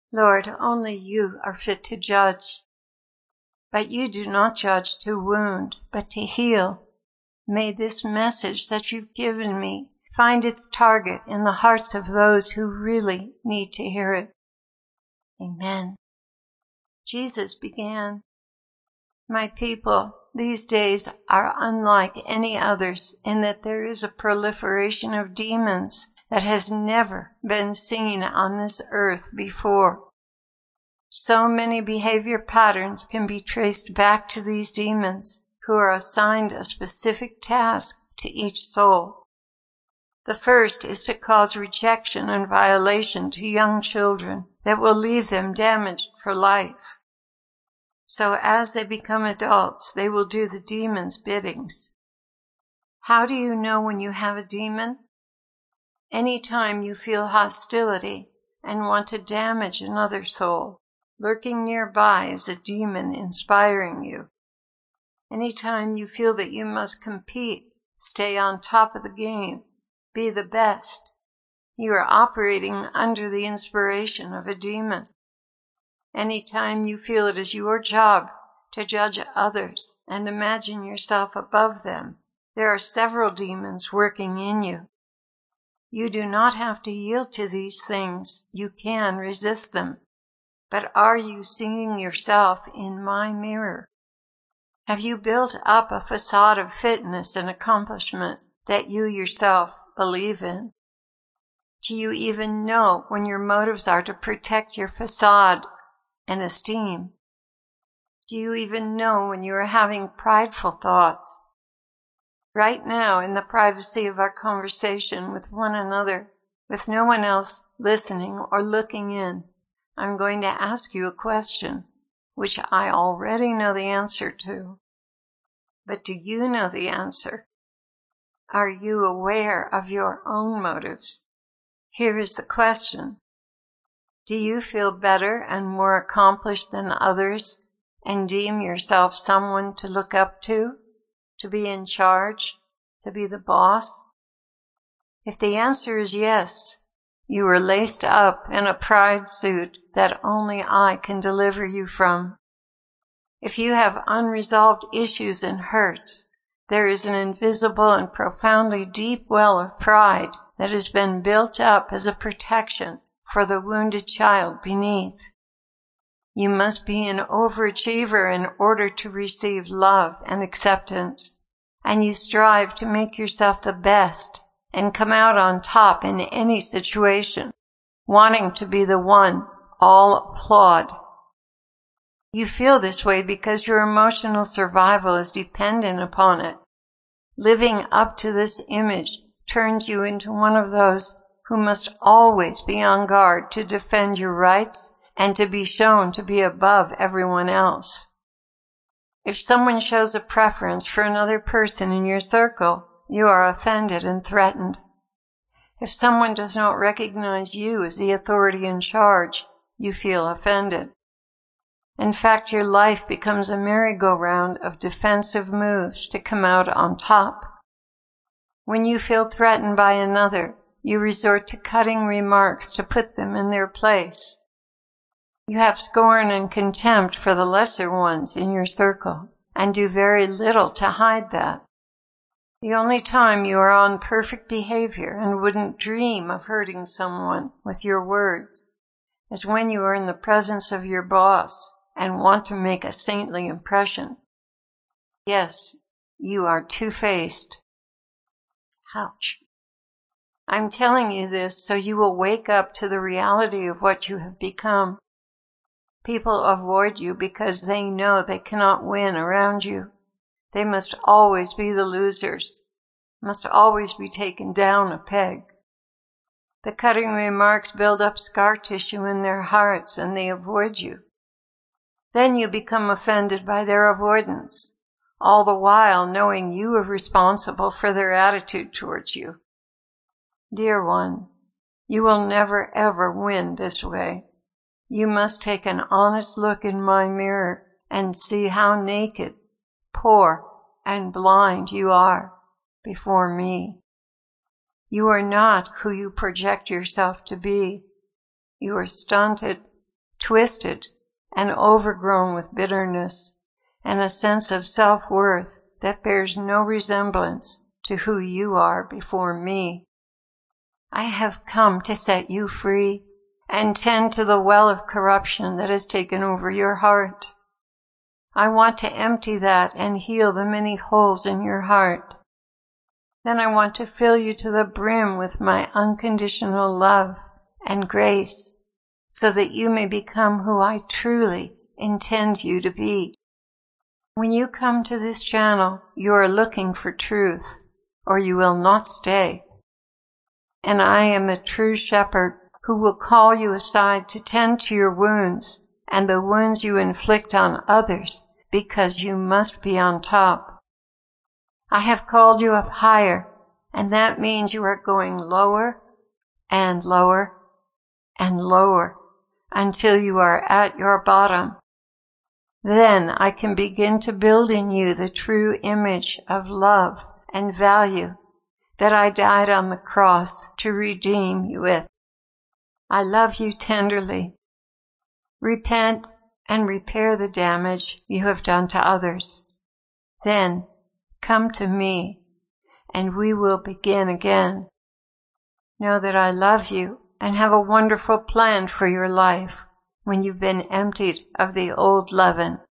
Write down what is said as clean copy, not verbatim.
Lord, only you are fit to judge. But you do not judge to wound, but to heal. May this message that you've given me find its target in the hearts of those who really need to hear it. Amen. Jesus began, "My people, these days are unlike any others in that there is a proliferation of demons that has never been seen on this earth before. So many behavior patterns can be traced back to these demons, who are assigned a specific task to each soul. The first is to cause rejection and violation to young children that will leave them damaged for life. So as they become adults, they will do the demon's biddings. How do you know when you have a demon? Anytime you feel hostility and want to damage another soul, lurking nearby is a demon inspiring you. Anytime you feel that you must compete, stay on top of the game, be the best, you are operating under the inspiration of a demon. Anytime you feel it is your job to judge others and imagine yourself above them, there are several demons working in you. You do not have to yield to these things. You can resist them. But are you seeing yourself in my mirror? Have you built up a facade of fitness and accomplishment that you yourself believe in? Do you even know when your motives are to protect your facade and esteem? Do you even know when you are having prideful thoughts? Right now, in the privacy of our conversation with one another, with no one else listening or looking in, I'm going to ask you a question, which I already know the answer to. But do you know the answer? Are you aware of your own motives? Here is the question. Do you feel better and more accomplished than others and deem yourself someone to look up to be in charge, to be the boss? If the answer is yes, you are laced up in a pride suit that only I can deliver you from. If you have unresolved issues and hurts, there is an invisible and profoundly deep well of pride that has been built up as a protection for the wounded child beneath. You must be an overachiever in order to receive love and acceptance, and you strive to make yourself the best and come out on top in any situation, wanting to be the one all applaud. You feel this way because your emotional survival is dependent upon it. Living up to this image turns you into one of those who must always be on guard to defend your rights and to be shown to be above everyone else. If someone shows a preference for another person in your circle, you are offended and threatened. If someone does not recognize you as the authority in charge, you feel offended. In fact, your life becomes a merry-go-round of defensive moves to come out on top. When you feel threatened by another, you resort to cutting remarks to put them in their place. You have scorn and contempt for the lesser ones in your circle and do very little to hide that. The only time you are on perfect behavior and wouldn't dream of hurting someone with your words is when you are in the presence of your boss and want to make a saintly impression. Yes, you are two-faced. Ouch. I'm telling you this so you will wake up to the reality of what you have become. People avoid you because they know they cannot win around you. They must always be the losers, must always be taken down a peg. The cutting remarks build up scar tissue in their hearts and they avoid you. Then you become offended by their avoidance, all the while knowing you are responsible for their attitude towards you. Dear one, you will never ever win this way. You must take an honest look in my mirror and see how naked, poor, and blind you are before me. You are not who you project yourself to be. You are stunted, twisted and overgrown with bitterness and a sense of self-worth that bears no resemblance to who you are before me. I have come to set you free and tend to the well of corruption that has taken over your heart. I want to empty that and heal the many holes in your heart. Then I want to fill you to the brim with my unconditional love and grace so that you may become who I truly intend you to be. When you come to this channel, you are looking for truth, or you will not stay. And I am a true shepherd who will call you aside to tend to your wounds and the wounds you inflict on others because you must be on top. I have called you up higher, and that means you are going lower and lower and lower until you are at your bottom. Then I can begin to build in you the true image of love and value that I died on the cross to redeem you with. I love you tenderly. Repent and repair the damage you have done to others. Then come to me, and we will begin again. Know that I love you and have a wonderful plan for your life when you've been emptied of the old leaven